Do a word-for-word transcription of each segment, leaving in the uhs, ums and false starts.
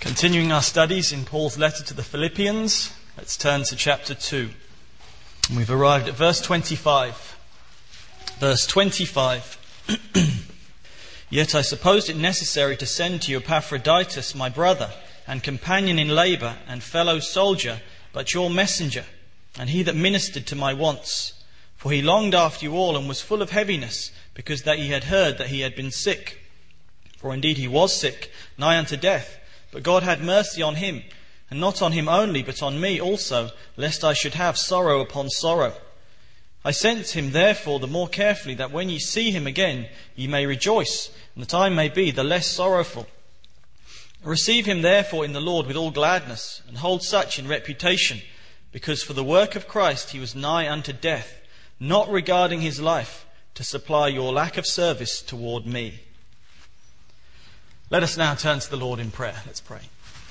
Continuing our studies in Paul's letter to the Philippians, let's turn to chapter two. And we've arrived at verse twenty-five. Verse twenty-five. Yet I supposed it necessary to send to you Epaphroditus, my brother, and companion in labour, and fellow soldier, but your messenger, and he that ministered to my wants. For he longed after you all, and was full of heaviness, because that he had heard that he had been sick. For indeed he was sick, nigh unto death. But God had mercy on him, and not on him only, but on me also, lest I should have sorrow upon sorrow. I sent him therefore the more carefully, that when ye see him again, ye may rejoice, and that I may be the less sorrowful. Receive him therefore in the Lord with all gladness, and hold such in reputation, because for the work of Christ he was nigh unto death, not regarding his life, to supply your lack of service toward me. Let us now turn to the Lord in prayer. Let's pray.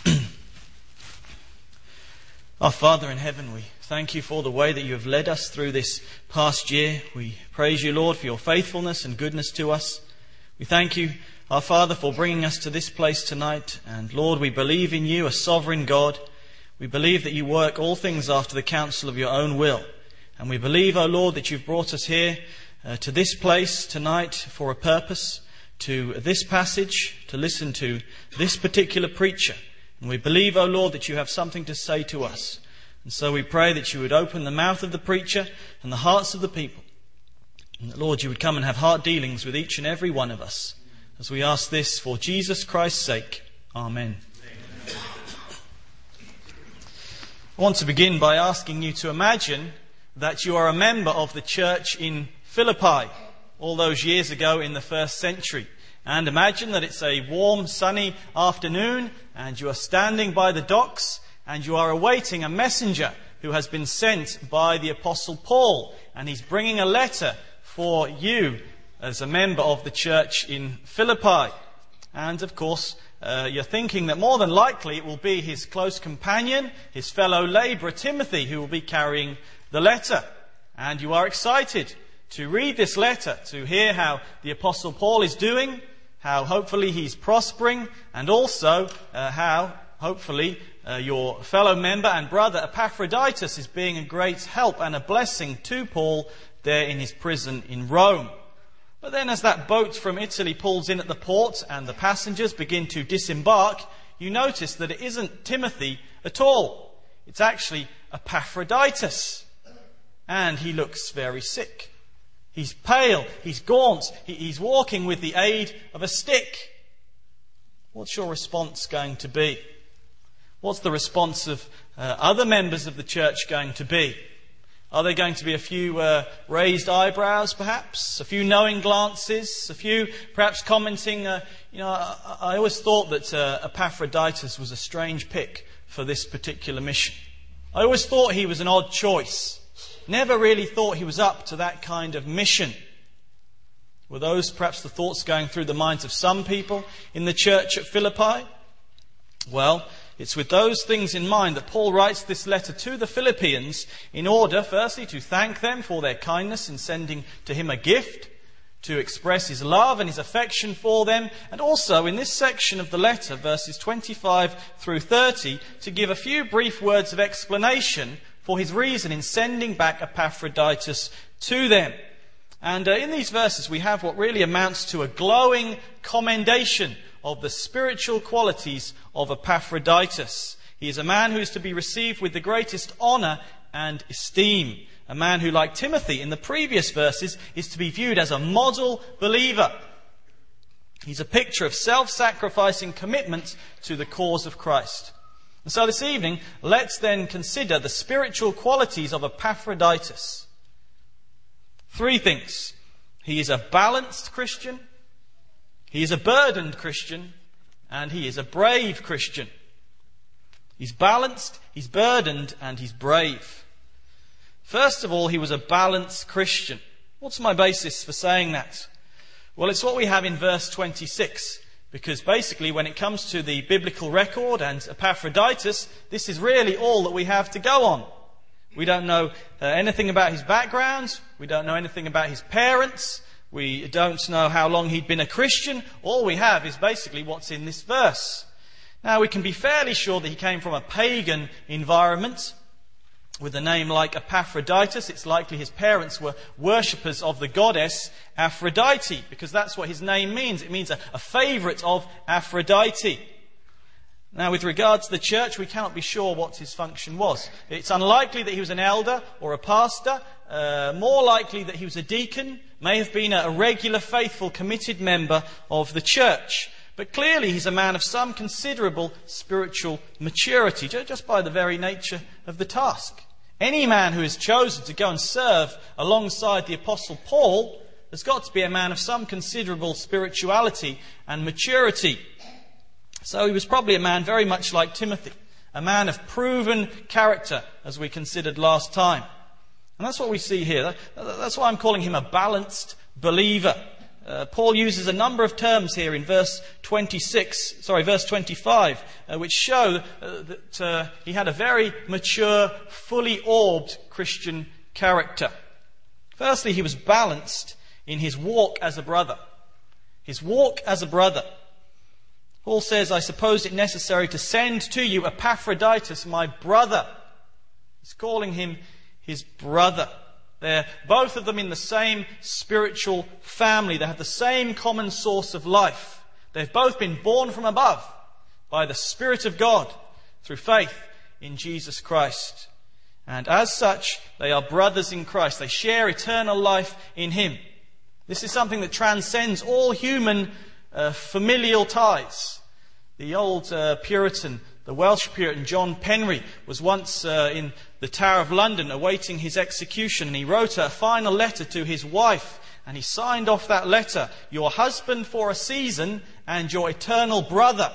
Our Father in heaven, we thank you for the way that you have led us through this past year. We praise you, Lord, for your faithfulness and goodness to us. We thank you, our Father, for bringing us to this place tonight. And Lord, we believe in you, a sovereign God. We believe that you work all things after the counsel of your own will. And we believe, O Lord, that you've brought us here uh, to this place tonight for a purpose, to this passage, to listen to this particular preacher. And we believe, O Lord, that you have something to say to us. And so we pray that you would open the mouth of the preacher and the hearts of the people. And that, Lord, you would come and have heart dealings with each and every one of us. As we ask this for Jesus Christ's sake. Amen. Amen. I want to begin by asking you to imagine that you are a member of the church in Philippi, all those years ago in the first century. And imagine that it's a warm, sunny afternoon, and you are standing by the docks, and you are awaiting a messenger who has been sent by the Apostle Paul, and he's bringing a letter for you as a member of the church in Philippi. And of course, uh, you're thinking that more than likely it will be his close companion, his fellow labourer Timothy, who will be carrying the letter. And you are excited to read this letter, to hear how the Apostle Paul is doing, how hopefully he's prospering, and also uh, how hopefully uh, your fellow member and brother Epaphroditus is being a great help and a blessing to Paul there in his prison in Rome. But then as that boat from Italy pulls in at the port and the passengers begin to disembark, you notice that it isn't Timothy at all. It's actually Epaphroditus. And he looks very sick. He's pale, he's gaunt, he's walking with the aid of a stick. What's your response going to be? What's the response of uh, other members of the church going to be? Are there going to be a few uh, raised eyebrows, perhaps? A few knowing glances? A few perhaps commenting, uh, you know, I, I always thought that uh, Epaphroditus was a strange pick for this particular mission. I always thought he was an odd choice. Never really thought he was up to that kind of mission. Were those perhaps the thoughts going through the minds of some people in the church at Philippi? Well, it's with those things in mind that Paul writes this letter to the Philippians in order, firstly, to thank them for their kindness in sending to him a gift, to express his love and his affection for them, and also in this section of the letter, verses twenty-five through thirty, to give a few brief words of explanation for his reason in sending back Epaphroditus to them. And uh, in these verses we have what really amounts to a glowing commendation of the spiritual qualities of Epaphroditus. He is a man who is to be received with the greatest honour and esteem. A man who, like Timothy in the previous verses, is to be viewed as a model believer. He's a picture of self-sacrificing commitment to the cause of Christ. And so this evening, let's then consider the spiritual qualities of Epaphroditus. Three things. He is a balanced Christian, he is a burdened Christian, and he is a brave Christian. He's balanced, he's burdened, and he's brave. First of all, he was a balanced Christian. What's my basis for saying that? Well, it's what we have in verse twenty-six. Because basically when it comes to the biblical record and Epaphroditus, this is really all that we have to go on. We don't know uh, anything about his background. We don't know anything about his parents. We don't know how long he'd been a Christian. All we have is basically what's in this verse. Now, we can be fairly sure that he came from a pagan environment. With a name like Epaphroditus, it's likely his parents were worshippers of the goddess Aphrodite, because that's what his name means. It means a, a favourite of Aphrodite. Now, with regard to the church, we cannot be sure what his function was. It's unlikely that he was an elder or a pastor. Uh, more likely that he was a deacon, may have been a, a regular, faithful, committed member of the church. But clearly he's a man of some considerable spiritual maturity, just by the very nature of the task. Any man who is chosen to go and serve alongside the Apostle Paul has got to be a man of some considerable spirituality and maturity. So he was probably a man very much like Timothy, a man of proven character, as we considered last time. And that's what we see here. That's why I'm calling him a balanced believer. Uh, Paul uses a number of terms here in verse twenty-six, sorry, verse twenty-five, uh, which show uh, that uh, he had a very mature, fully orbed Christian character. Firstly, he was balanced in his walk as a brother. His walk as a brother. Paul says, I suppose it necessary to send to you Epaphroditus, my brother. He's calling him his brother. They're both of them in the same spiritual family. They have the same common source of life. They've both been born from above by the Spirit of God through faith in Jesus Christ. And as such, they are brothers in Christ. They share eternal life in Him. This is something that transcends all human uh, familial ties. The old uh, Puritan, the Welsh Puritan John Penry, was once uh, in the Tower of London awaiting his execution, and he wrote a final letter to his wife, and he signed off that letter, your husband for a season and your eternal brother.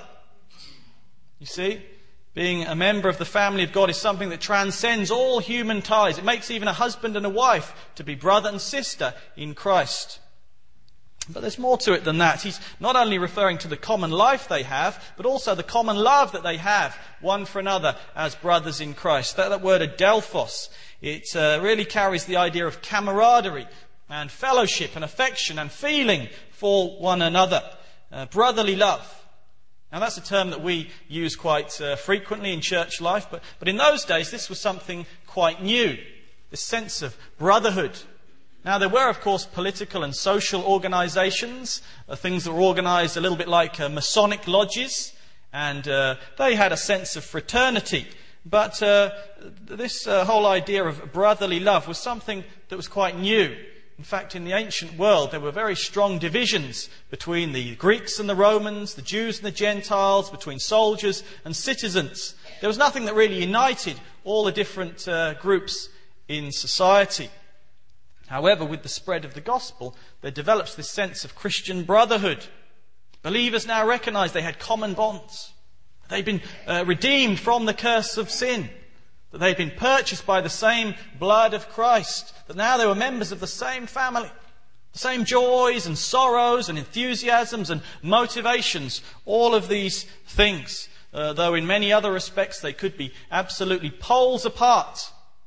You see, being a member of the family of God is something that transcends all human ties. It makes even a husband and a wife to be brother and sister in Christ. But there's more to it than that. He's not only referring to the common life they have, but also the common love that they have one for another as brothers in Christ. That, that word adelphos, it uh, really carries the idea of camaraderie and fellowship and affection and feeling for one another. Uh, brotherly love. Now that's a term that we use quite uh, frequently in church life, but, but in those days this was something quite new. This sense of brotherhood. Now, there were, of course, political and social organisations, uh, things that were organised a little bit like uh, Masonic lodges, and uh, they had a sense of fraternity. But uh, this uh, whole idea of brotherly love was something that was quite new. In fact, in the ancient world, there were very strong divisions between the Greeks and the Romans, the Jews and the Gentiles, between soldiers and citizens. There was nothing that really united all the different uh, groups in society. However, with the spread of the gospel, there develops this sense of Christian brotherhood. Believers now recognize they had common bonds. They'd been uh, redeemed from the curse of sin. That they'd been purchased by the same blood of Christ. That now they were members of the same family. The same joys and sorrows and enthusiasms and motivations. All of these things. Uh, though in many other respects they could be absolutely poles apart.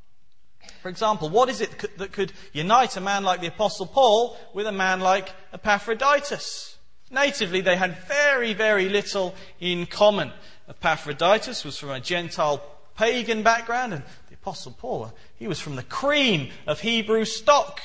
For example, what is it that could unite a man like the Apostle Paul with a man like Epaphroditus? Natively, they had very, very little in common. Epaphroditus was from a Gentile pagan background, and the Apostle Paul, he was from the cream of Hebrew stock.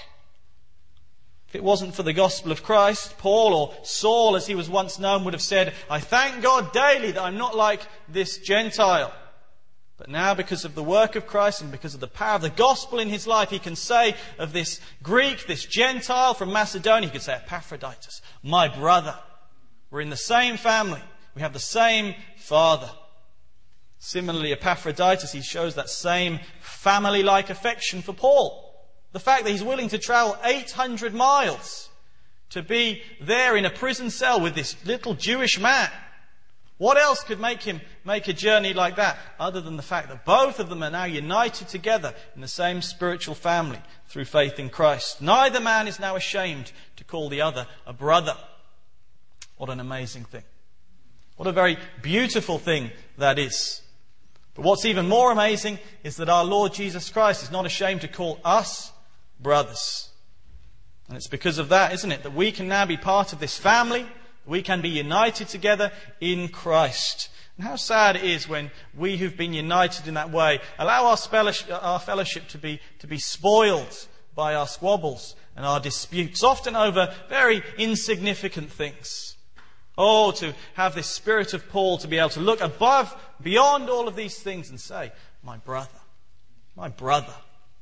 If it wasn't for the gospel of Christ, Paul, or Saul as he was once known, would have said, I thank God daily that I'm not like this Gentile. But now, because of the work of Christ and because of the power of the gospel in his life, he can say of this Greek, this Gentile from Macedonia, he could say, Epaphroditus, my brother. We're in the same family. We have the same father. Similarly, Epaphroditus, he shows that same family-like affection for Paul. The fact that he's willing to travel eight hundred miles to be there in a prison cell with this little Jewish man. What else could make him make a journey like that other than the fact that both of them are now united together in the same spiritual family through faith in Christ? Neither man is now ashamed to call the other a brother. What an amazing thing. What a very beautiful thing that is. But what's even more amazing is that our Lord Jesus Christ is not ashamed to call us brothers. And it's because of that, isn't it, that we can now be part of this family. We can be united together in Christ. And how sad it is when we who've been united in that way allow our fellowship to be, to be spoiled by our squabbles and our disputes, often over very insignificant things. Oh, to have this spirit of Paul to be able to look above, beyond all of these things and say, my brother, my brother.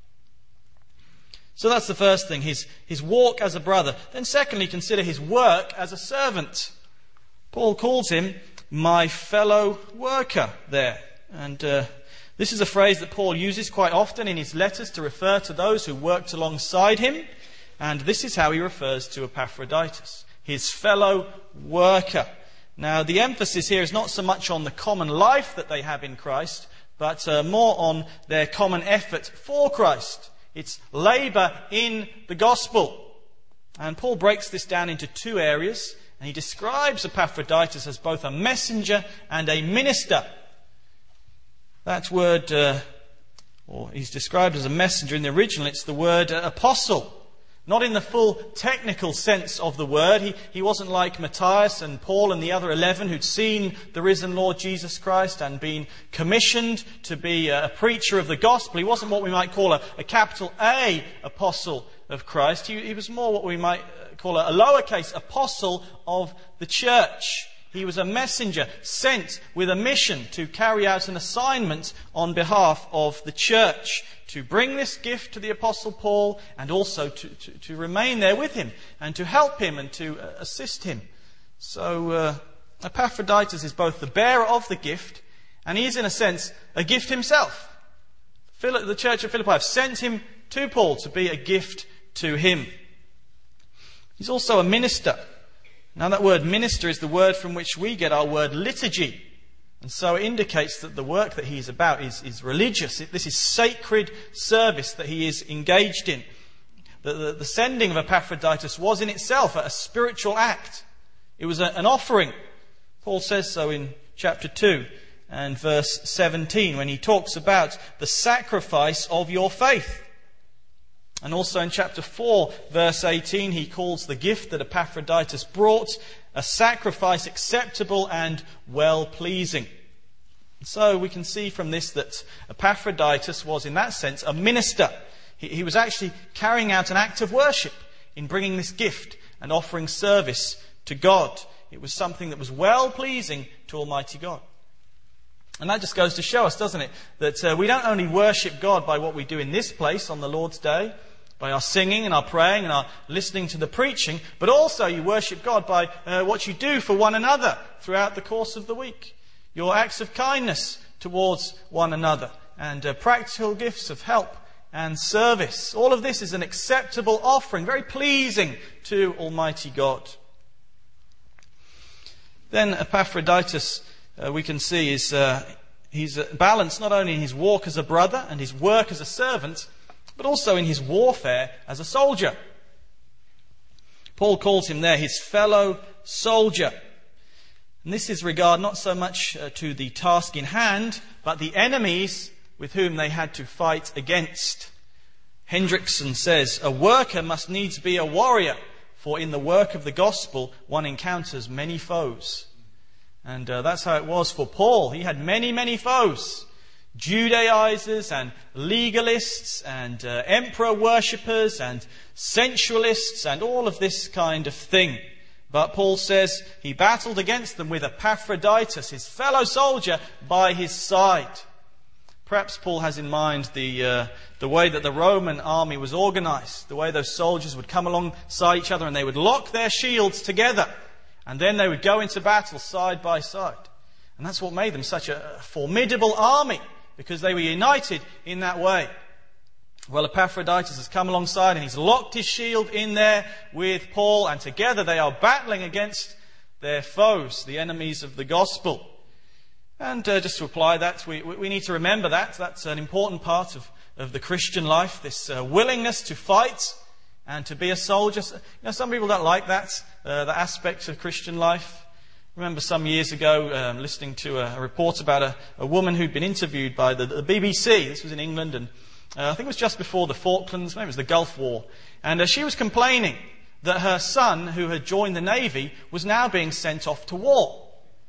So that's the first thing, his, his walk as a brother. Then secondly, consider his work as a servant. Paul calls him my fellow worker there. And uh, this is a phrase that Paul uses quite often in his letters to refer to those who worked alongside him. And this is how he refers to Epaphroditus, his fellow worker. Now, the emphasis here is not so much on the common life that they have in Christ, but uh, more on their common effort for Christ. It's labour in the gospel. And Paul breaks this down into two areas, and he describes Epaphroditus as both a messenger and a minister. That word, uh, or he's described as a messenger in the original, it's the word uh, apostle. Not in the full technical sense of the word. He, he wasn't like Matthias and Paul and the other eleven who'd seen the risen Lord Jesus Christ and been commissioned to be a preacher of the gospel. He wasn't what we might call a, a capital A apostle of Christ. He, he was more what we might call a, a lowercase apostle of the church. He was a messenger sent with a mission to carry out an assignment on behalf of the church, to bring this gift to the Apostle Paul and also to, to, to remain there with him and to help him and to uh, assist him. So uh, Epaphroditus is both the bearer of the gift and he is in a sense a gift himself. Phil- the church of Philippi have sent him to Paul to be a gift to him. He's also a minister. Now that word minister is the word from which we get our word liturgy. And so it indicates that the work that he's about is, is religious. This is sacred service that he is engaged in. The, the, the sending of Epaphroditus was in itself a, a spiritual act. It was a, an offering. Paul says so in chapter two and verse seventeen when he talks about the sacrifice of your faith. And also in chapter four, verse eighteen, he calls the gift that Epaphroditus brought a sacrifice acceptable and well-pleasing. So we can see from this that Epaphroditus was, in that sense, a minister. He, he was actually carrying out an act of worship in bringing this gift and offering service to God. It was something that was well-pleasing to Almighty God. And that just goes to show us, doesn't it, that uh, we don't only worship God by what we do in this place on the Lord's Day, by our singing and our praying and our listening to the preaching, but also you worship God by uh, what you do for one another throughout the course of the week. Your acts of kindness towards one another and uh, practical gifts of help and service. All of this is an acceptable offering, very pleasing to Almighty God. Then Epaphroditus, uh, we can see, is uh, he's balanced not only in his walk as a brother and his work as a servant, but also in his warfare as a soldier. Paul calls him there his fellow soldier. And this is regard not so much uh, to the task in hand, but the enemies with whom they had to fight against. Hendrickson says, a worker must needs be a warrior, for in the work of the gospel one encounters many foes. And uh, that's how it was for Paul. He had many, many foes. Judaizers and legalists and uh, emperor worshippers and sensualists and all of this kind of thing. But Paul says he battled against them with Epaphroditus, his fellow soldier, by his side. Perhaps Paul has in mind the uh, the way that the Roman army was organized, the way those soldiers would come alongside each other and they would lock their shields together and then they would go into battle side by side. And that's what made them such a formidable army, because they were united in that way. Well, Epaphroditus has come alongside and he's locked his shield in there with Paul, and together they are battling against their foes, the enemies of the gospel. And uh, just to apply that, we, we need to remember that. That's an important part of, of the Christian life, this uh, willingness to fight and to be a soldier. You know, some people don't like that, uh, the aspect of Christian life. I remember some years ago um, listening to a, a report about a, a woman who'd been interviewed by the, the B B C. This was in England, and uh, I think it was just before the Falklands, maybe it was the Gulf War. And uh, she was complaining that her son, who had joined the Navy, was now being sent off to war.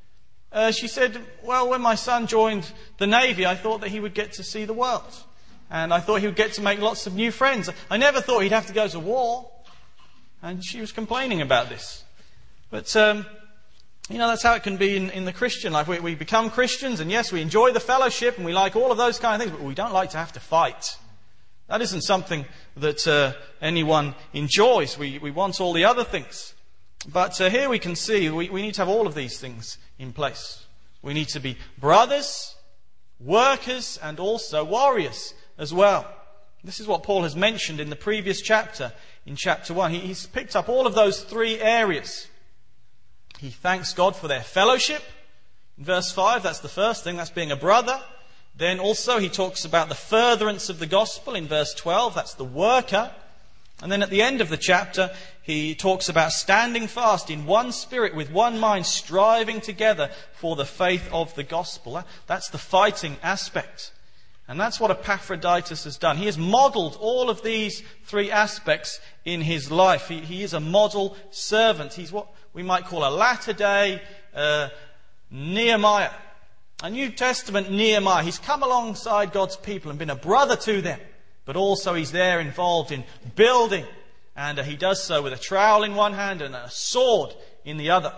Uh, she said, well, when my son joined the Navy, I thought that he would get to see the world. And I thought he would get to make lots of new friends. I never thought he'd have to go to war. And she was complaining about this. But, um, you know, that's how it can be in, in the Christian life. We, we become Christians, and yes, we enjoy the fellowship, and we like all of those kind of things, but we don't like to have to fight. That isn't something that uh, anyone enjoys. We, we want all the other things. But uh, here we can see we, we need to have all of these things in place. We need to be brothers, workers, and also warriors as well. This is what Paul has mentioned in the previous chapter, in chapter one. He, he's picked up all of those three areas. He thanks God for their fellowship. In verse five, that's the first thing, that's being a brother. Then also he talks about the furtherance of the gospel in verse twelve, that's the worker. And then at the end of the chapter, he talks about standing fast in one spirit, with one mind, striving together for the faith of the gospel. That's the fighting aspect. And that's what Epaphroditus has done. He has modelled all of these three aspects in his life. He, he is a model servant. He's what we might call a latter-day uh, Nehemiah. A New Testament Nehemiah. He's come alongside God's people and been a brother to them. But also he's there involved in building. And uh, he does so with a trowel in one hand and a sword in the other.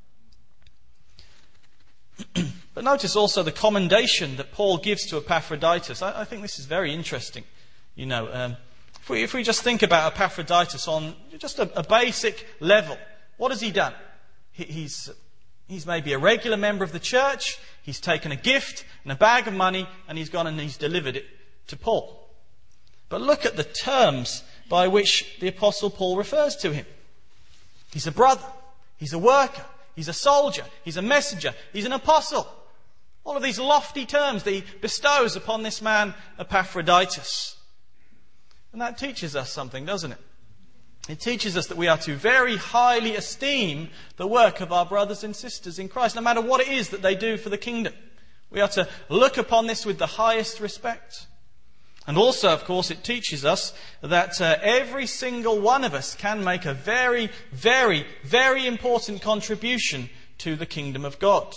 But notice also the commendation that Paul gives to Epaphroditus. I, I think this is very interesting. You know, um, if we if we just think about Epaphroditus on just a, a basic level, what has he done? He, he's he's maybe a regular member of the church. He's taken a gift and a bag of money, and he's gone and he's delivered it to Paul. But look at the terms by which the Apostle Paul refers to him. He's a brother. He's a worker. He's a soldier. He's a messenger. He's an apostle. All of these lofty terms that he bestows upon this man Epaphroditus. And that teaches us something, doesn't it? It teaches us that we are to very highly esteem the work of our brothers and sisters in Christ, no matter what it is that they do for the kingdom. We are to look upon this with the highest respect. And also, of course, it teaches us that uh, every single one of us can make a very, very, very important contribution to the kingdom of God.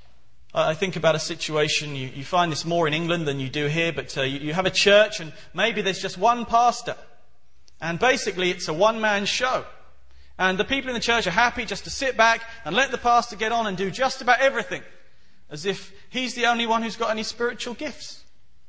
I think about a situation, you, you find this more in England than you do here, but uh, you, you have a church and maybe there's just one pastor. And basically it's a one-man show. And the people in the church are happy just to sit back and let the pastor get on and do just about everything, as if he's the only one who's got any spiritual gifts.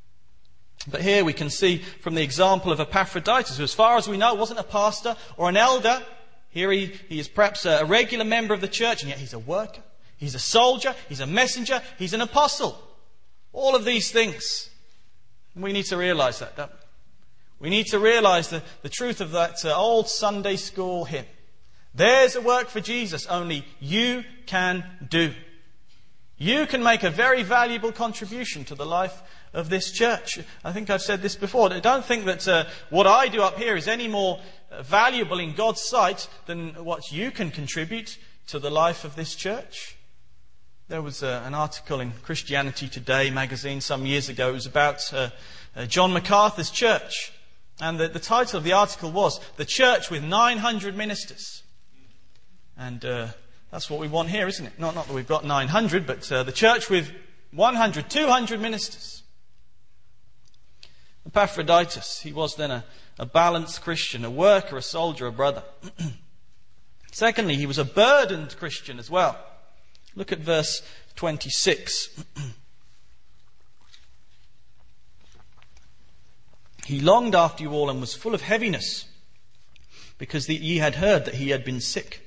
But here we can see from the example of Epaphroditus, who as far as we know wasn't a pastor or an elder. Here he, he is perhaps a regular member of the church, and yet he's a worker. He's a soldier, he's a messenger, he's an apostle. All of these things. We need to realise that, don't we? We need to realise the, the truth of that uh, old Sunday school hymn. There's a work for Jesus only you can do. You can make a very valuable contribution to the life of this church. I think I've said this before. Don't think that uh, what I do up here is any more uh, valuable in God's sight than what you can contribute to the life of this church. There was uh, an article in Christianity Today magazine some years ago. It was about uh, uh, John MacArthur's church. And the, the title of the article was The Church with nine hundred Ministers. And uh, that's what we want here, isn't it? Not, not that we've got nine hundred, but uh, the church with one hundred, two hundred ministers. Epaphroditus, he was then a, a balanced Christian, a worker, a soldier, a brother. Secondly, he was a burdened Christian as well. Look at verse twenty-six. He longed after you all and was full of heaviness, because the, ye had heard that he had been sick.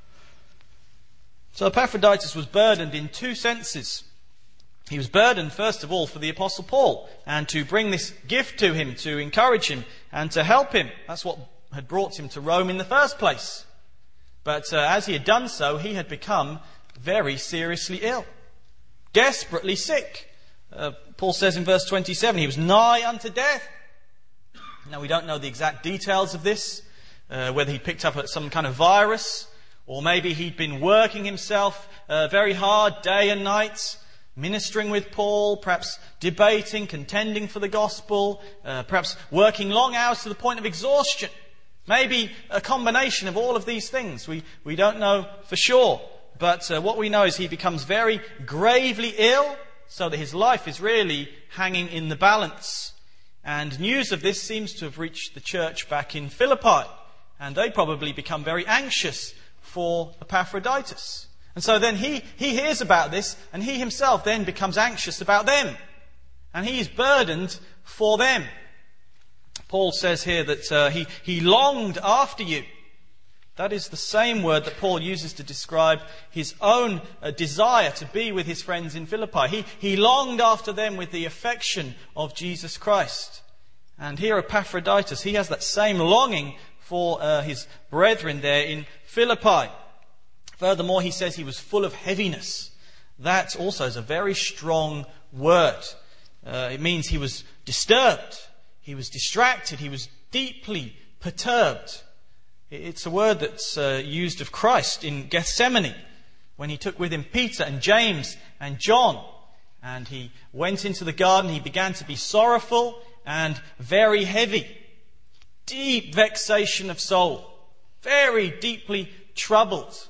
So Epaphroditus was burdened in two senses. He was burdened, first of all, for the Apostle Paul, and to bring this gift to him, to encourage him, and to help him. That's what had brought him to Rome in the first place. But uh, as he had done so, he had become very seriously ill, desperately sick. Uh, Paul says in verse twenty-seven, he was nigh unto death. Now, we don't know the exact details of this, uh, whether he picked up some kind of virus, or maybe he'd been working himself uh, very hard day and night, ministering with Paul, perhaps debating, contending for the gospel, uh, perhaps working long hours to the point of exhaustion. Maybe a combination of all of these things. We, we don't know for sure. but uh, what we know is he becomes very gravely ill, so that his life is really hanging in the balance. And news of this seems to have reached the church back in Philippi, and they probably become very anxious for Epaphroditus. And so then he, he hears about this, and he himself then becomes anxious about them. And he is burdened for them. Paul says here that uh, he, he longed after you. That is the same word that Paul uses to describe his own uh, desire to be with his friends in Philippi. He, he longed after them with the affection of Jesus Christ. And here Epaphroditus, he has that same longing for uh, his brethren there in Philippi. Furthermore, he says he was full of heaviness. That also is a very strong word. Uh, it means he was disturbed. He was distracted. He was deeply perturbed. It's a word that's uh, used of Christ in Gethsemane when he took with him Peter and James and John. And he went into the garden. He began to be sorrowful and very heavy. Deep vexation of soul. Very deeply troubled.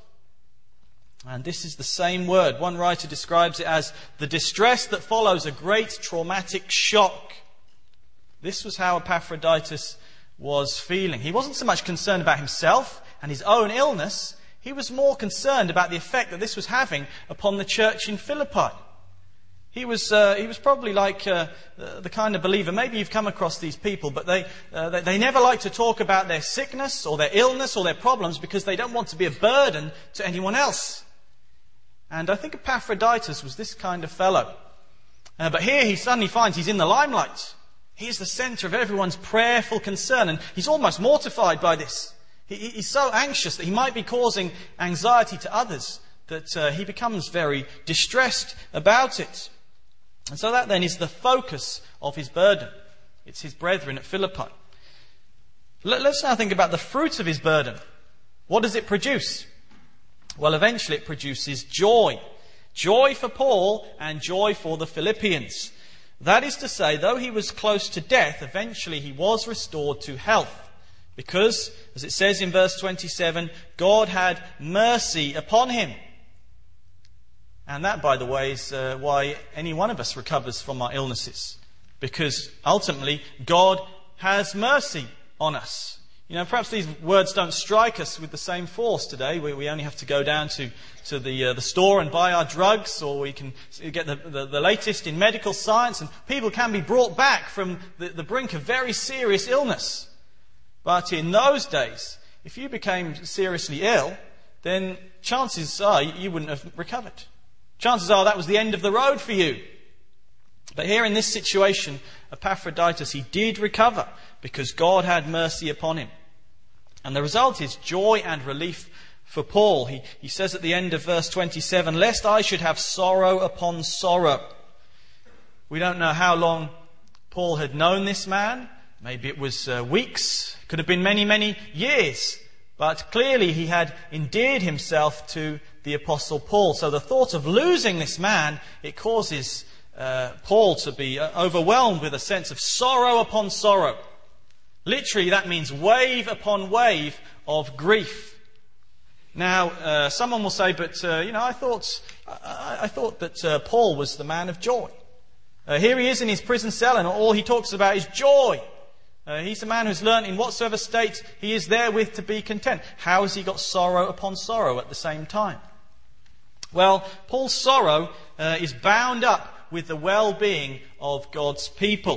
And this is the same word. One writer describes it as the distress that follows a great traumatic shock. This was how Epaphroditus was feeling. He wasn't so much concerned about himself and his own illness. He was more concerned about the effect that this was having upon the church in Philippi. He was uh, he was probably like uh, the kind of believer, maybe you've come across these people, but they, uh, they they never like to talk about their sickness or their illness or their problems because they don't want to be a burden to anyone else. And I think Epaphroditus was this kind of fellow. Uh, but here he suddenly finds he's in the limelight. He's the centre of everyone's prayerful concern, and he's almost mortified by this. He, he's so anxious that he might be causing anxiety to others that uh, he becomes very distressed about it. And so that then is the focus of his burden. It's his brethren at Philippi. Let, let's now think about the fruit of his burden. What does it produce? Well, eventually it produces joy. Joy for Paul and joy for the Philippians. That is to say, though he was close to death, eventually he was restored to health. Because, as it says in verse twenty-seven, God had mercy upon him. And that, by the way, is uh, why any one of us recovers from our illnesses. Because ultimately, God has mercy on us. You know, perhaps these words don't strike us with the same force today. We, we only have to go down to, to the uh, the store and buy our drugs, or we can get the, the, the latest in medical science, and people can be brought back from the, the brink of very serious illness. But in those days, if you became seriously ill, then chances are you wouldn't have recovered. Chances are that was the end of the road for you. But here in this situation, Epaphroditus, he did recover because God had mercy upon him. And the result is joy and relief for Paul. He, he says at the end of verse twenty-seven, lest I should have sorrow upon sorrow. We don't know how long Paul had known this man. Maybe it was uh, weeks. Could have been many, many years. But clearly he had endeared himself to the Apostle Paul. So the thought of losing this man, it causes uh, Paul to be uh, overwhelmed with a sense of sorrow upon sorrow. Literally, that means wave upon wave of grief. Now, uh, someone will say, but, uh, you know, I thought I, I thought that uh, Paul was the man of joy. Uh, here he is in his prison cell, and all he talks about is joy. Uh, he's a man who's learned in whatsoever state he is therewith to be content. How has he got sorrow upon sorrow at the same time? Well, Paul's sorrow uh, is bound up with the well-being of God's people.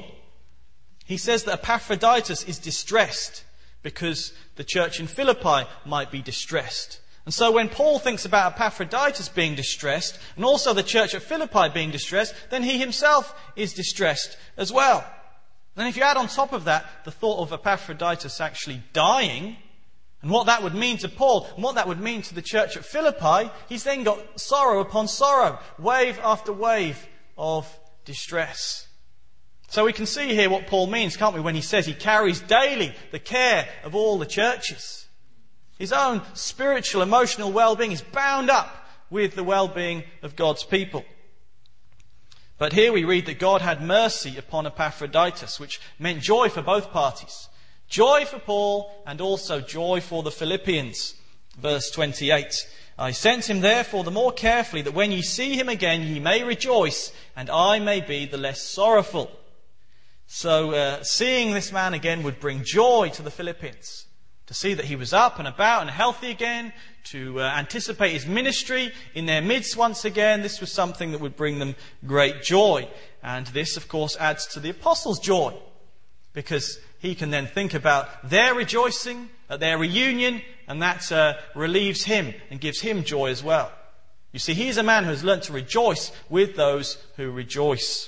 He says that Epaphroditus is distressed because the church in Philippi might be distressed. And so when Paul thinks about Epaphroditus being distressed, and also the church at Philippi being distressed, then he himself is distressed as well. Then if you add on top of that the thought of Epaphroditus actually dying, and what that would mean to Paul, and what that would mean to the church at Philippi, he's then got sorrow upon sorrow, wave after wave of distress. So we can see here what Paul means, can't we, when he says he carries daily the care of all the churches. His own spiritual, emotional well-being is bound up with the well-being of God's people. But here we read that God had mercy upon Epaphroditus, which meant joy for both parties. Joy for Paul and also joy for the Philippians. Verse twenty-eight. I sent him therefore the more carefully, that when ye see him again ye may rejoice, and I may be the less sorrowful. So uh, seeing this man again would bring joy to the Philippians. To see that he was up and about and healthy again, to uh, anticipate his ministry in their midst once again, this was something that would bring them great joy. And this, of course, adds to the apostles' joy, because he can then think about their rejoicing at their reunion, and that uh, relieves him and gives him joy as well. You see, he's a man who has learnt to rejoice with those who rejoice.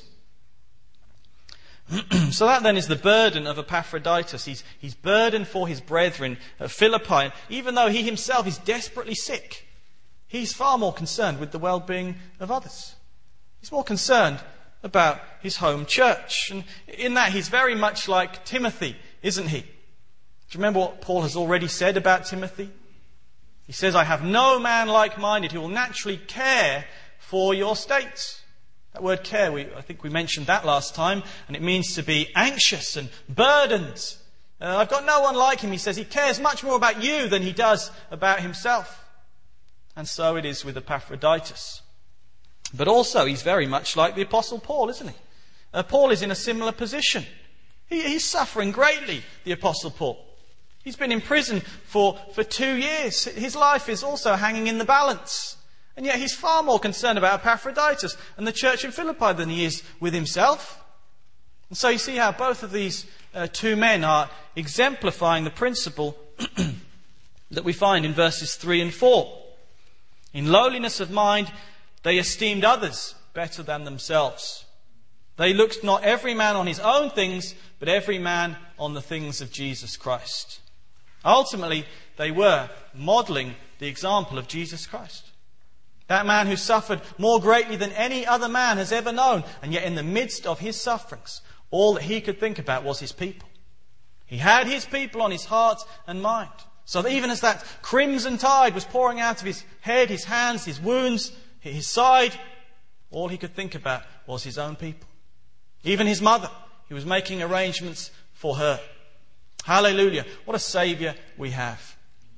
So that then is the burden of Epaphroditus. He's, he's burdened for his brethren at Philippi. Even though he himself is desperately sick, he's far more concerned with the well-being of others. He's more concerned about his home church. And in that, he's very much like Timothy, isn't he? Do you remember what Paul has already said about Timothy? He says, I have no man like-minded who will naturally care for your state. That word care, we, I think we mentioned that last time, and it means to be anxious and burdened. Uh, I've got no one like him, he says. He cares much more about you than he does about himself. And so it is with Epaphroditus. But also, he's very much like the Apostle Paul, isn't he? Uh, Paul is in a similar position. He, he's suffering greatly, the Apostle Paul. He's been in prison for, for two years. His life is also hanging in the balance. And yet he's far more concerned about Epaphroditus and the church in Philippi than he is with himself. And so you see how both of these uh, two men are exemplifying the principle that we find in verses three and four. In lowliness of mind, they esteemed others better than themselves. They looked not every man on his own things, but every man on the things of Jesus Christ. Ultimately, they were modelling the example of Jesus Christ. That man who suffered more greatly than any other man has ever known. And yet in the midst of his sufferings, all that he could think about was his people. He had his people on his heart and mind. So that even as that crimson tide was pouring out of his head, his hands, his wounds, his side, all he could think about was his own people. Even his mother, he was making arrangements for her. Hallelujah. What a Saviour we have.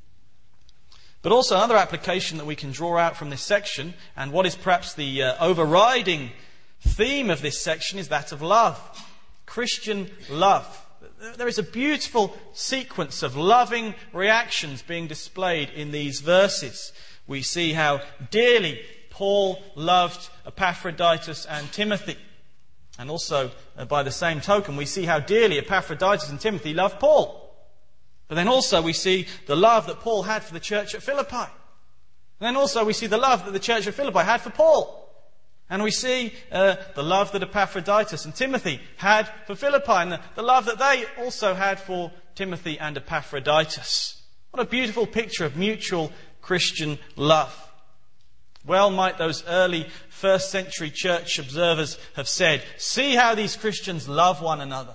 But also another application that we can draw out from this section, and what is perhaps the uh, overriding theme of this section, is that of love. Christian love. There is a beautiful sequence of loving reactions being displayed in these verses. We see how dearly Paul loved Epaphroditus and Timothy. And also, uh, by the same token, we see how dearly Epaphroditus and Timothy loved Paul. But then also we see the love that Paul had for the church at Philippi. And then also we see the love that the church at Philippi had for Paul. And we see uh, the love that Epaphroditus and Timothy had for Philippi, and the, the love that they also had for Timothy and Epaphroditus. What a beautiful picture of mutual Christian love. Well might those early first century church observers have said, see how these Christians love one another.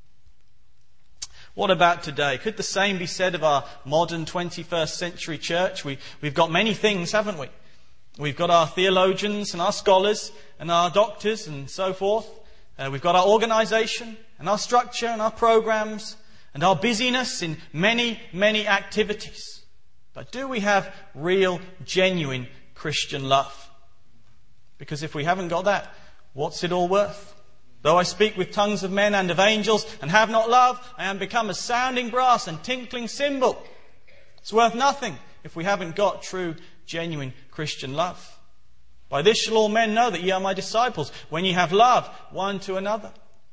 What about today? Could the same be said of our modern twenty-first century church? We, we've got many things, haven't we? We've got our theologians and our scholars and our doctors and so forth. Uh, we've got our organisation and our structure and our programmes and our busyness in many, many activities. But do we have real, genuine Christian love? Because if we haven't got that, what's it all worth? Though I speak with tongues of men and of angels and have not love, I am become as sounding brass and tinkling cymbal. It's worth nothing if we haven't got true, genuine Christian love. By this shall all men know that ye are my disciples, when ye have love one to another.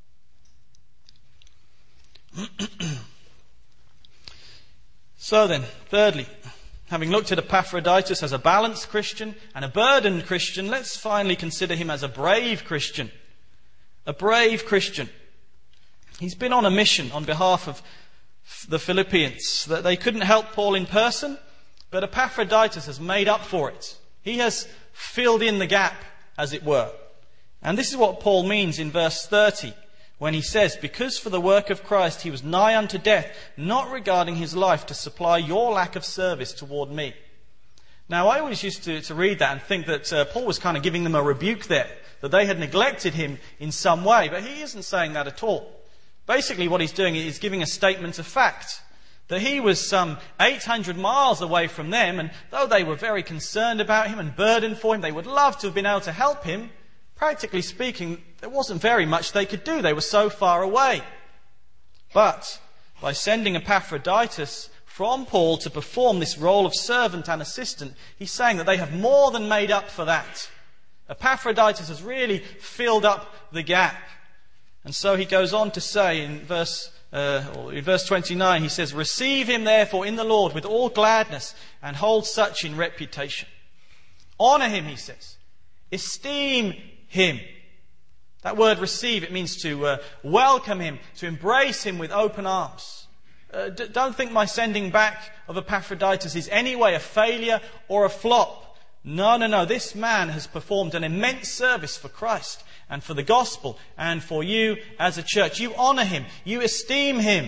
So then, thirdly, having looked at Epaphroditus as a balanced Christian and a burdened Christian, let's finally consider him as a brave Christian. A brave Christian. He's been on a mission on behalf of the Philippians. That they couldn't help Paul in person, but Epaphroditus has made up for it. He has filled in the gap, as it were. And this is what Paul means in verse thirty, when he says, because for the work of Christ he was nigh unto death, not regarding his life to supply your lack of service toward me. Now, I always used to, to read that and think that uh, Paul was kind of giving them a rebuke there, that they had neglected him in some way, but he isn't saying that at all. Basically what he's doing is giving a statement of fact, That he was some eight hundred miles away from them, and though they were very concerned about him and burdened for him, they would love to have been able to help him. Practically speaking, there wasn't very much they could do. They were so far away. But by sending Epaphroditus from Paul to perform this role of servant and assistant, he's saying that they have more than made up for that. Epaphroditus has really filled up the gap. And so he goes on to say in verse uh, or in verse twenty-nine, he says, "Receive him therefore in the Lord with all gladness, and hold such in reputation." Honour him, he says. Esteem him. That word receive, it means to uh, welcome him, to embrace him with open arms. Uh, d- don't think my sending back of Epaphroditus is any way a failure or a flop. No, no, no. This man has performed an immense service for Christ and for the gospel and for you as a church. You honour him. You esteem him.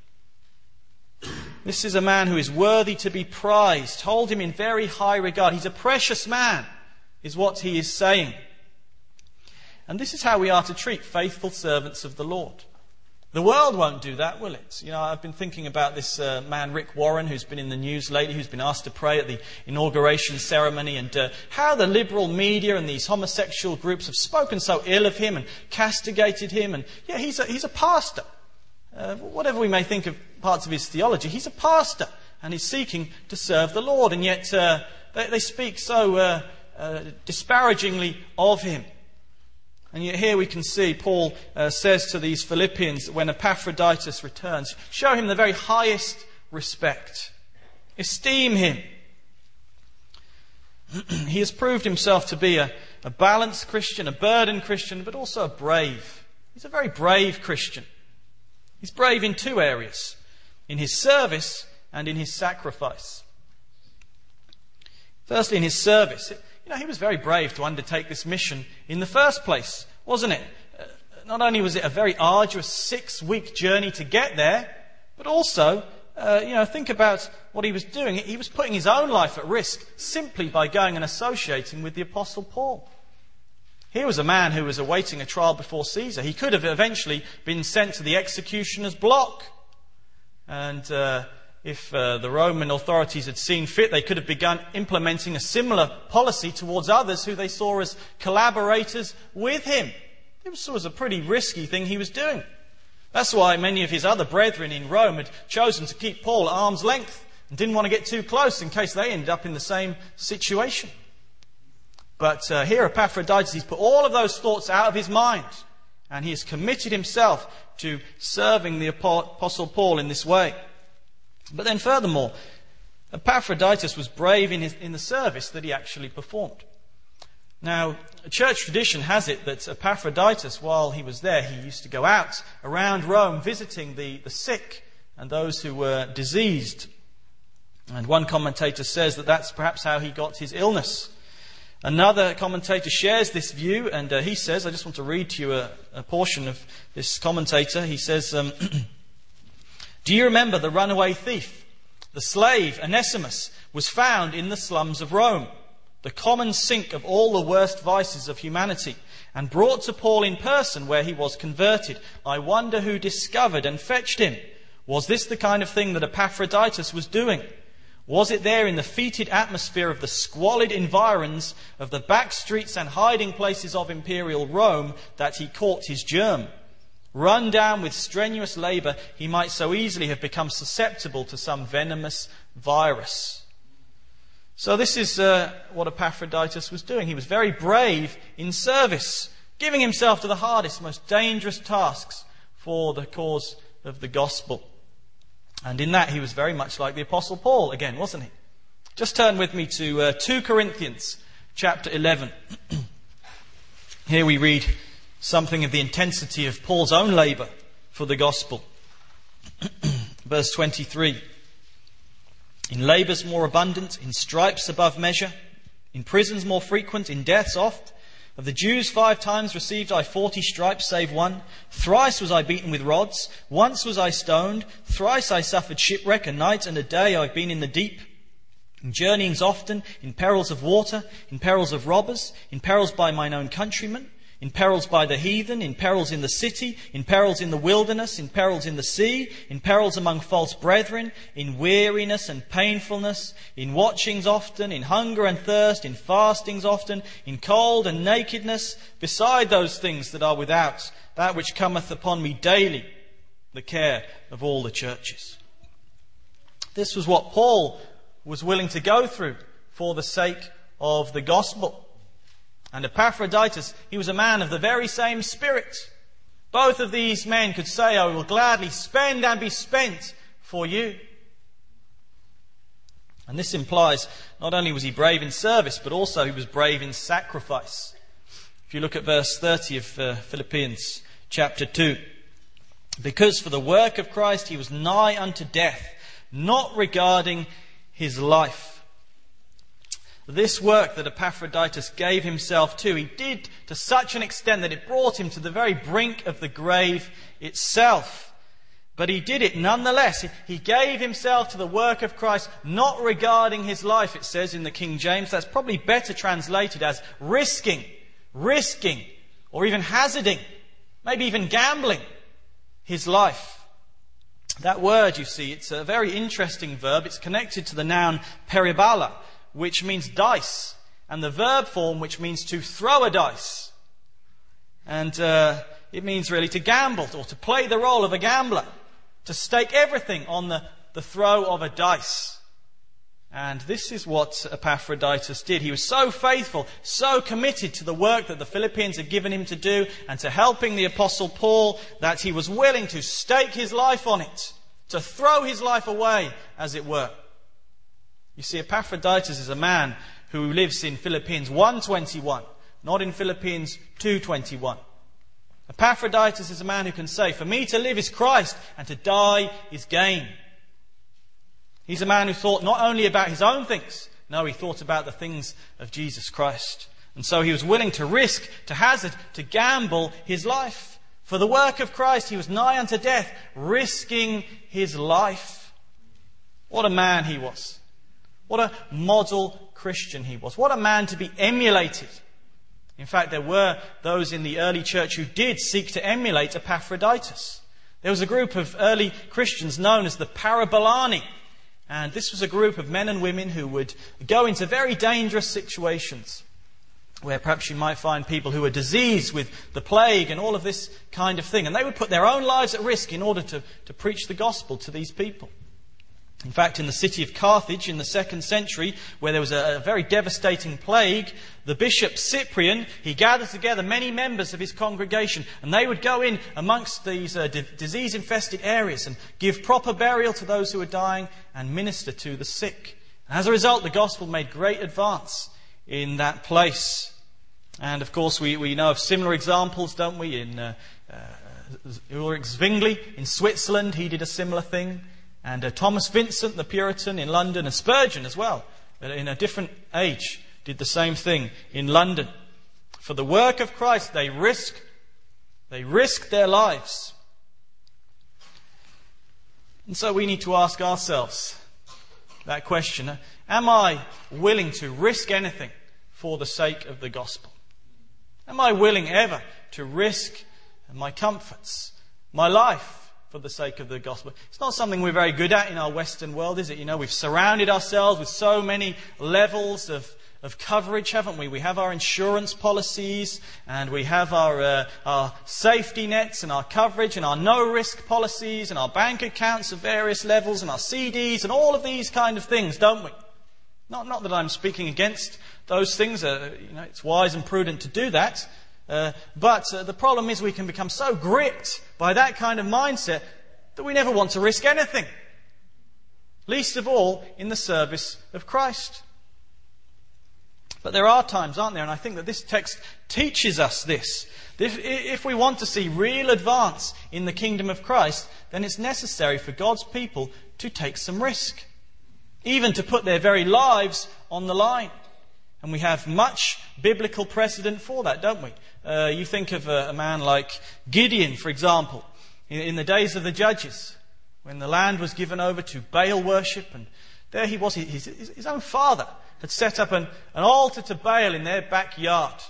This is a man who is worthy to be prized. Hold him in very high regard. He's a precious man, is what he is saying. And this is how we are to treat faithful servants of the Lord. The world won't do that, will it? You know, I've been thinking about this uh, man, Rick Warren, who's been in the news lately, who's been asked to pray at the inauguration ceremony, and uh, how the liberal media and these homosexual groups have spoken so ill of him and castigated him. And yeah, he's a, he's a pastor. Uh, whatever we may think of parts of his theology, he's a pastor, and he's seeking to serve the Lord. And yet uh, they, they speak so uh, uh, disparagingly of him. And yet here we can see Paul uh, says to these Philippians that when Epaphroditus returns, show him the very highest respect. Esteem him. He has proved himself to be a, a balanced Christian, a burdened Christian, but also a brave. He's a very brave Christian. He's brave in two areas, in his service and in his sacrifice. Firstly, in his service. You know, he was very brave to undertake this mission in the first place, wasn't it? Uh, not only was it a very arduous six-week journey to get there, but also, uh, you know, think about what he was doing. He was putting his own life at risk simply by going and associating with the Apostle Paul. Here was a man who was awaiting a trial before Caesar. He could have eventually been sent to the executioner's block. And uh, if uh, the Roman authorities had seen fit, they could have begun implementing a similar policy towards others who they saw as collaborators with him. It was, was a pretty risky thing he was doing. That's why many of his other brethren in Rome had chosen to keep Paul at arm's length and didn't want to get too close in case they ended up in the same situation. But uh, here Epaphroditus, he's put all of those thoughts out of his mind, and he has committed himself to serving the Apostle Paul in this way. But then furthermore, Epaphroditus was brave in, his, in the service that he actually performed. Now, church tradition has it that Epaphroditus, while he was there, he used to go out around Rome visiting the, the sick and those who were diseased. And one commentator says that that's perhaps how he got his illness. Another commentator shares this view, and uh, he says, I just want to read to you a, a portion of this commentator. He says, um, "Do you remember the runaway thief? The slave, Onesimus, was found in the slums of Rome, the common sink of all the worst vices of humanity, and brought to Paul in person where he was converted. I wonder who discovered and fetched him. Was this the kind of thing that Epaphroditus was doing? Was it there in the fetid atmosphere of the squalid environs of the back streets and hiding places of imperial Rome that he caught his germ? Run down with strenuous labour, he might so easily have become susceptible to some venomous virus." So this is uh, what Epaphroditus was doing. He was very brave in service, giving himself to the hardest, most dangerous tasks for the cause of the gospel. And in that he was very much like the Apostle Paul again, wasn't he? Just turn with me to uh, Second Corinthians chapter eleven. Here we read something of the intensity of Paul's own labour for the gospel. Verse twenty-three. "In labours more abundant, in stripes above measure, in prisons more frequent, in deaths oft. Of the Jews five times received I forty stripes, save one. Thrice was I beaten with rods. Once was I stoned. Thrice I suffered shipwreck. A night and a day I've been in the deep. In journeyings often, in perils of water, in perils of robbers, in perils by mine own countrymen, in perils by the heathen, in perils in the city, in perils in the wilderness, in perils in the sea, in perils among false brethren, in weariness and painfulness, in watchings often, in hunger and thirst, in fastings often, in cold and nakedness, beside those things that are without, that which cometh upon me daily, the care of all the churches. This was what Paul was willing to go through for the sake of the gospel. And Epaphroditus, he was a man of the very same spirit. Both of these men could say, I will gladly spend and be spent for you. And this implies not only was he brave in service, but also he was brave in sacrifice. If you look at verse thirty of uh, Philippians chapter two. Because for the work of Christ he was nigh unto death, not regarding his life. This work that Epaphroditus gave himself to, he did to such an extent that it brought him to the very brink of the grave itself. But he did it nonetheless. He gave himself to the work of Christ, not regarding his life, it says in the King James. That's probably better translated as risking, risking, or even hazarding, maybe even gambling his life. That word, you see, it's a very interesting verb. It's connected to the noun peribala, which means dice, and the verb form, which means to throw a dice. And uh, it means really to gamble, or to play the role of a gambler, to stake everything on the, the throw of a dice. And this is what Epaphroditus did. He was so faithful, so committed to the work that the Philippians had given him to do, and to helping the Apostle Paul, that he was willing to stake his life on it, to throw his life away, as it were. You see, Epaphroditus is a man who lives in Philippians one twenty-one, not in Philippians two twenty-one. Epaphroditus is a man who can say, for me to live is Christ, and to die is gain. He's a man who thought not only about his own things, no, he thought about the things of Jesus Christ. And so he was willing to risk, to hazard, to gamble his life. For the work of Christ, he was nigh unto death, risking his life. What a man he was. What a model Christian he was. What a man to be emulated. In fact, there were those in the early church who did seek to emulate Epaphroditus. There was a group of early Christians known as the Parabolani. And this was a group of men and women who would go into very dangerous situations, where perhaps you might find people who were diseased with the plague and all of this kind of thing. And they would put their own lives at risk in order to, to preach the gospel to these people. In fact, in the city of Carthage in the second century, where there was a, a very devastating plague, the bishop Cyprian, he gathered together many members of his congregation, and they would go in amongst these uh, d- disease-infested areas and give proper burial to those who were dying and minister to the sick. And as a result, the gospel made great advance in that place. And of course, we, we know of similar examples, don't we? In uh, uh, Ulrich Zwingli in Switzerland, he did a similar thing. And uh, Thomas Vincent, the Puritan in London, and Spurgeon as well, in a different age, did the same thing in London. For the work of Christ, they risk, they risk their lives. And so we need to ask ourselves that question: am I willing to risk anything for the sake of the gospel? Am I willing ever to risk my comforts, my life, for the sake of the gospel? It's not something we're very good at in our Western world, is it? You know, we've surrounded ourselves with so many levels of, of coverage, haven't we? We have our insurance policies, and we have our, uh, our safety nets and our coverage and our no-risk policies and our bank accounts of various levels and our C Ds and all of these kind of things, don't we? Not, not that I'm speaking against those things. Uh, you know, it's wise and prudent to do that. Uh, but uh, the problem is we can become so gripped by that kind of mindset that we never want to risk anything. Least of all in the service of Christ. But there are times, aren't there? And I think that this text teaches us this. If, if we want to see real advance in the kingdom of Christ, then it's necessary for God's people to take some risk. Even to put their very lives on the line. And we have much biblical precedent for that, don't we? Uh, you think of a, a man like Gideon, for example, in, in the days of the Judges, when the land was given over to Baal worship, and there he was, his, his, his own father had set up an, an altar to Baal in their backyard.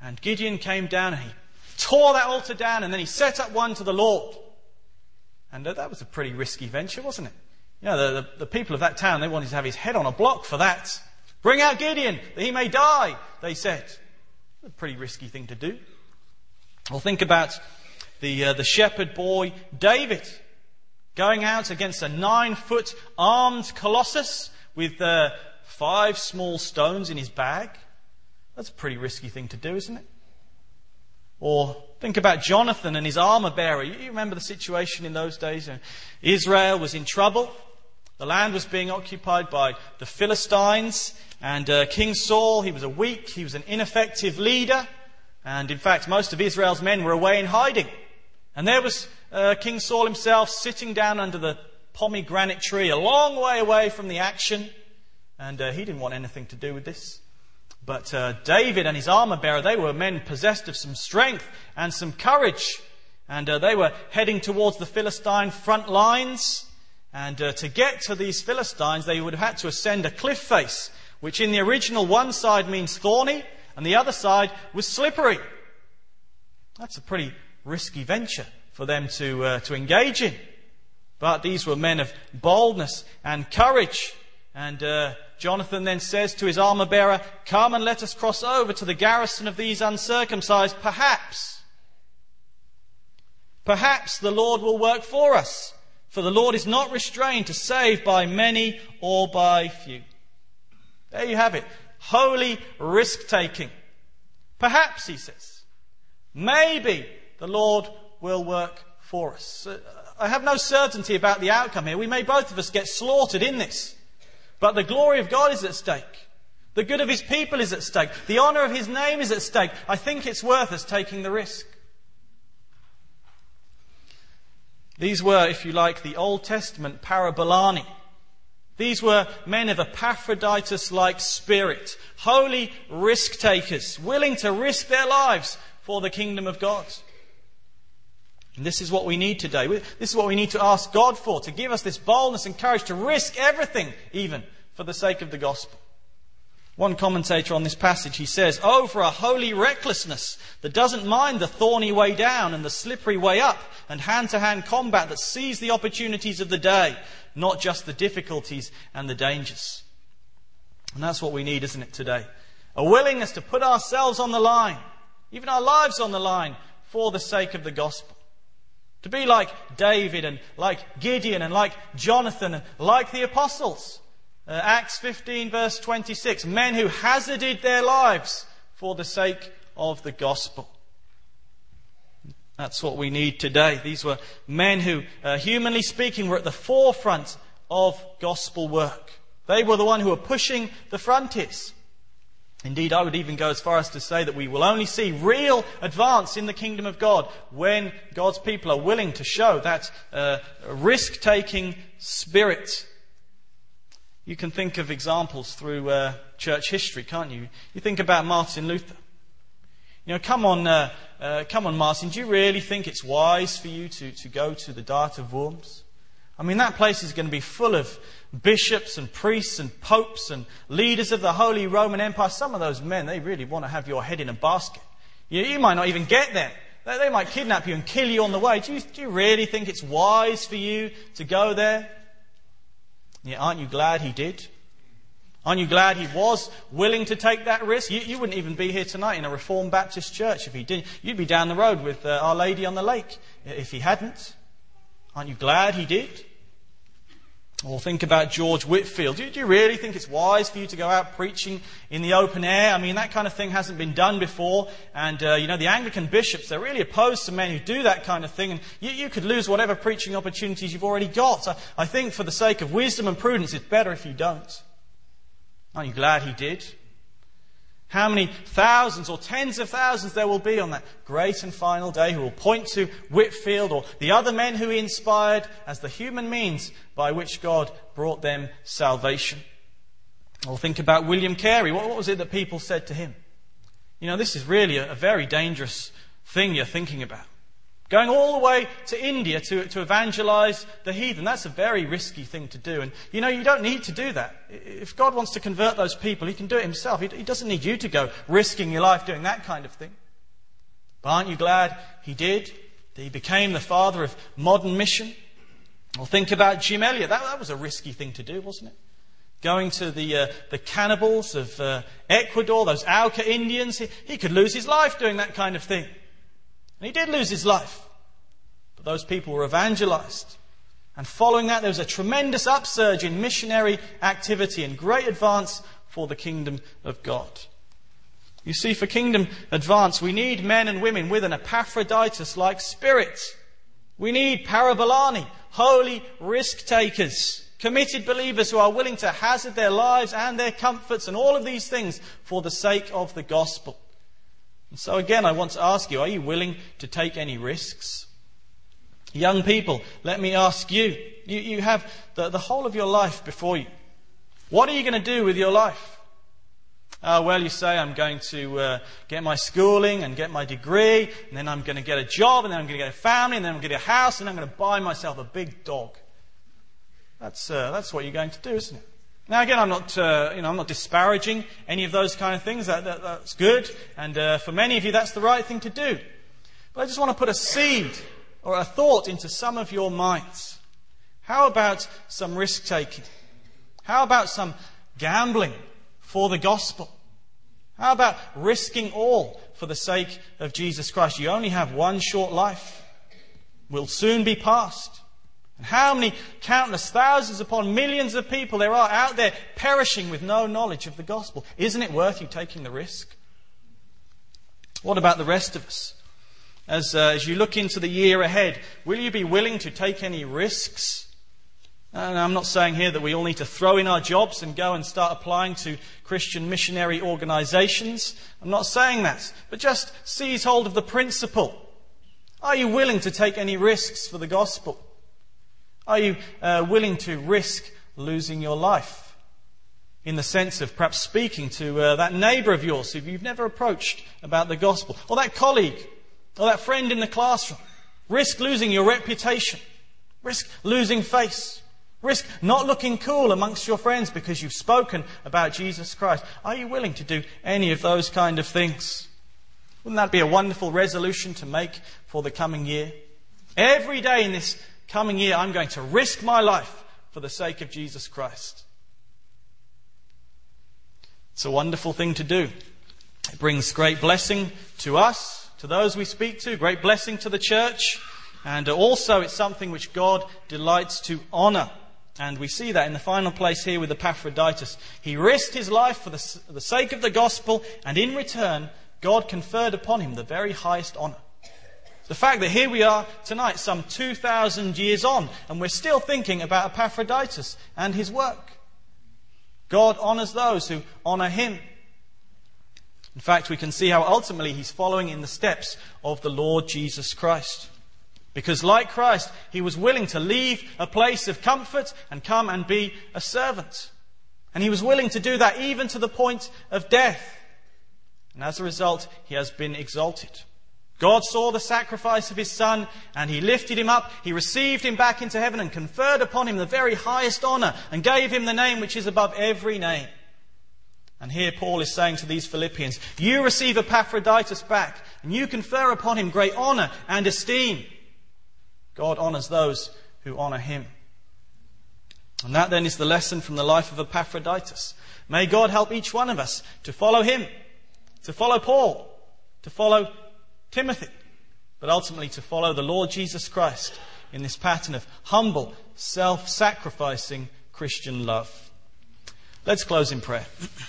And Gideon came down and he tore that altar down, and then he set up one to the Lord. And uh, that was a pretty risky venture, wasn't it? You know, the, the, the people of that town, they wanted to have his head on a block for that. Bring out Gideon, that he may die, they said. A pretty risky thing to do. Well, think about the uh, the shepherd boy David going out against a nine-foot armed colossus with uh, five small stones in his bag. That's a pretty risky thing to do, isn't it? Or think about Jonathan and his armor bearer. You remember the situation in those days? Israel was in trouble. The land was being occupied by the Philistines. And uh, King Saul, he was a weak, he was an ineffective leader. And in fact, most of Israel's men were away in hiding. And there was uh, King Saul himself sitting down under the pomegranate tree, a long way away from the action. And uh, he didn't want anything to do with this. But uh, David and his armor bearer, they were men possessed of some strength and some courage. And uh, they were heading towards the Philistine front lines. And uh, to get to these Philistines, they would have had to ascend a cliff face, which in the original one side means thorny, and the other side was slippery. That's a pretty risky venture for them to uh, to engage in. But these were men of boldness and courage. And uh, Jonathan then says to his armor bearer, "Come and let us cross over to the garrison of these uncircumcised. Perhaps, perhaps the Lord will work for us. For the Lord is not restrained to save by many or by few." There you have it. Holy risk-taking. Perhaps, he says, maybe the Lord will work for us. I have no certainty about the outcome here. We may both of us get slaughtered in this. But the glory of God is at stake. The good of his people is at stake. The honour of his name is at stake. I think it's worth us taking the risk. These were, if you like, the Old Testament parabolani. These were men of Epaphroditus-like spirit, holy risk-takers, willing to risk their lives for the kingdom of God. And this is what we need today. This is what we need to ask God for, to give us this boldness and courage to risk everything, even for the sake of the gospel. One commentator on this passage, he says, "Oh, for a holy recklessness that doesn't mind the thorny way down and the slippery way up, and hand-to-hand combat that sees the opportunities of the day, not just the difficulties and the dangers." And that's what we need, isn't it, today? A willingness to put ourselves on the line, even our lives on the line, for the sake of the gospel. To be like David and like Gideon and like Jonathan and like the apostles. Uh, Acts fifteen verse twenty-six. Men who hazarded their lives for the sake of the gospel. That's what we need today. These were men who, uh, humanly speaking, were at the forefront of gospel work. They were the one who were pushing the frontiers. Indeed, I would even go as far as to say that we will only see real advance in the kingdom of God when God's people are willing to show that uh, risk-taking spirit. You can think of examples through uh, church history, can't you? You think about Martin Luther. You know, come on, uh, uh, come on, Martin, do you really think it's wise for you to, to go to the Diet of Worms? I mean, that place is going to be full of bishops and priests and popes and leaders of the Holy Roman Empire. Some of those men, they really want to have your head in a basket. You, you might not even get there. They, they might kidnap you and kill you on the way. Do you, do you really think it's wise for you to go there? Yeah, aren't you glad he did? Aren't you glad he was willing to take that risk? You, you wouldn't even be here tonight in a Reformed Baptist church if he didn't. You'd be down the road with uh, Our Lady on the Lake if he hadn't. Aren't you glad he did? Or think about George Whitefield. Do, do you really think it's wise for you to go out preaching in the open air? I mean, that kind of thing hasn't been done before. And, uh, you know, the Anglican bishops, they're really opposed to men who do that kind of thing. And you, you could lose whatever preaching opportunities you've already got. I, I think for the sake of wisdom and prudence, it's better if you don't. Aren't you glad he did? How many thousands or tens of thousands there will be on that great and final day who will point to Whitefield or the other men who he inspired as the human means by which God brought them salvation. Or think about William Carey. What, what was it that people said to him? You know, this is really a, a very dangerous thing you're thinking about. Going all the way to India to, to evangelize the heathen. That's a very risky thing to do. And you know, you don't need to do that. If God wants to convert those people, he can do it himself. He, he doesn't need you to go risking your life doing that kind of thing. But aren't you glad he did? That he became the father of modern mission? Or think about Jim Elliot. That, that was a risky thing to do, wasn't it? Going to the uh, the cannibals of uh, Ecuador, those Auca Indians. He, he could lose his life doing that kind of thing. And he did lose his life. But those people were evangelized. And following that, there was a tremendous upsurge in missionary activity and great advance for the kingdom of God. You see, for kingdom advance, we need men and women with an Epaphroditus-like spirit. We need parabolani, holy risk takers, committed believers who are willing to hazard their lives and their comforts and all of these things for the sake of the gospel. And so again, I want to ask you, are you willing to take any risks? Young people, let me ask you, you, you have the, the whole of your life before you. What are you going to do with your life? Uh, well, you say, I'm going to uh, get my schooling and get my degree, and then I'm going to get a job, and then I'm going to get a family, and then I'm going to get a house, and I'm going to buy myself a big dog. That's uh, that's what you're going to do, isn't it? Now, again, I'm not uh, you know I'm not disparaging any of those kind of things. That, that that's good, and uh, for many of you, that's the right thing to do. But I just want to put a seed or a thought into some of your minds. How about some risk taking? How about some gambling for the gospel? How about risking all for the sake of Jesus Christ? You only have one short life. Will soon be past. And how many countless thousands upon millions of people there are out there perishing with no knowledge of the gospel? Isn't it worth you taking the risk? What about the rest of us? As, uh, as you look into the year ahead, will you be willing to take any risks? And I'm not saying here that we all need to throw in our jobs and go and start applying to Christian missionary organisations. I'm not saying that. But just seize hold of the principle. Are you willing to take any risks for the gospel? Are you uh, willing to risk losing your life? In the sense of perhaps speaking to uh, that neighbour of yours who you've never approached about the gospel. Or that colleague. Or that friend in the classroom. Risk losing your reputation. Risk losing face. Risk not looking cool amongst your friends because you've spoken about Jesus Christ. Are you willing to do any of those kind of things? Wouldn't that be a wonderful resolution to make for the coming year? Every day in this coming year, I'm going to risk my life for the sake of Jesus Christ. It's a wonderful thing to do. It brings great blessing to us, to those we speak to, great blessing to the church, and also it's something which God delights to honour. And we see that in the final place here with Epaphroditus. He risked his life for the, the sake of the gospel, and in return, God conferred upon him the very highest honour. The fact that here we are tonight, some two thousand years on, and we're still thinking about Epaphroditus and his work. God honours those who honour him. In fact, we can see how ultimately he's following in the steps of the Lord Jesus Christ. Because like Christ, he was willing to leave a place of comfort and come and be a servant. And he was willing to do that even to the point of death. And as a result, he has been exalted. God saw the sacrifice of his Son and he lifted him up. He received him back into heaven and conferred upon him the very highest honour and gave him the name which is above every name. And here Paul is saying to these Philippians, you receive Epaphroditus back and you confer upon him great honour and esteem. God honours those who honour him. And that then is the lesson from the life of Epaphroditus. May God help each one of us to follow him, to follow Paul, to follow Timothy, but ultimately to follow the Lord Jesus Christ in this pattern of humble, self-sacrificing Christian love. Let's close in prayer.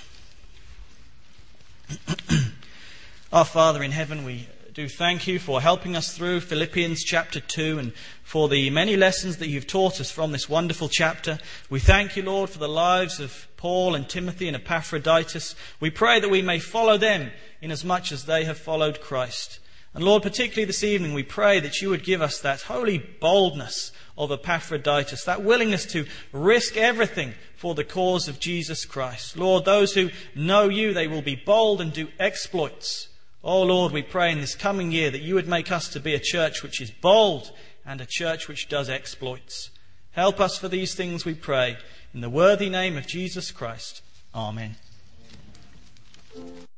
Our Father in heaven, we do thank you for helping us through Philippians chapter two and for the many lessons that you've taught us from this wonderful chapter. We thank you, Lord, for the lives of Paul and Timothy and Epaphroditus. We pray that we may follow them inasmuch as they have followed Christ. And Lord, particularly this evening, we pray that you would give us that holy boldness of Epaphroditus, that willingness to risk everything for the cause of Jesus Christ. Lord, those who know you, they will be bold and do exploits. Oh Lord, we pray in this coming year that you would make us to be a church which is bold and a church which does exploits. Help us for these things, we pray, in the worthy name of Jesus Christ. Amen.